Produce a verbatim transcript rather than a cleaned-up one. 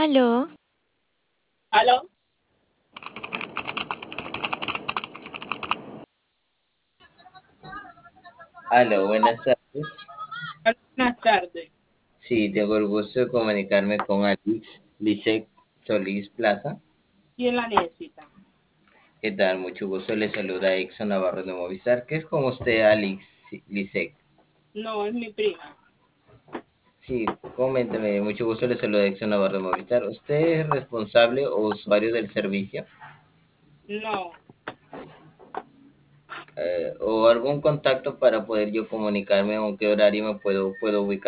Aló, ¿Aló? Aló, buenas tardes. Buenas tardes. Sí, tengo el gusto de comunicarme con Alix Lisek Solís Plaza. ¿Quién la necesita? ¿Qué tal? Mucho gusto. Le saluda Exxon Navarro de Movistar. ¿Qué es con usted, Alix Lisek? No, es mi prima. Sí, coménteme. Mucho gusto. Le saluda Exxon Navarro de Movistar. ¿Usted es responsable o usuario del servicio? No, Eh, ¿O algún contacto para poder yo comunicarme? ¿En qué horario me puedo, puedo ubicar?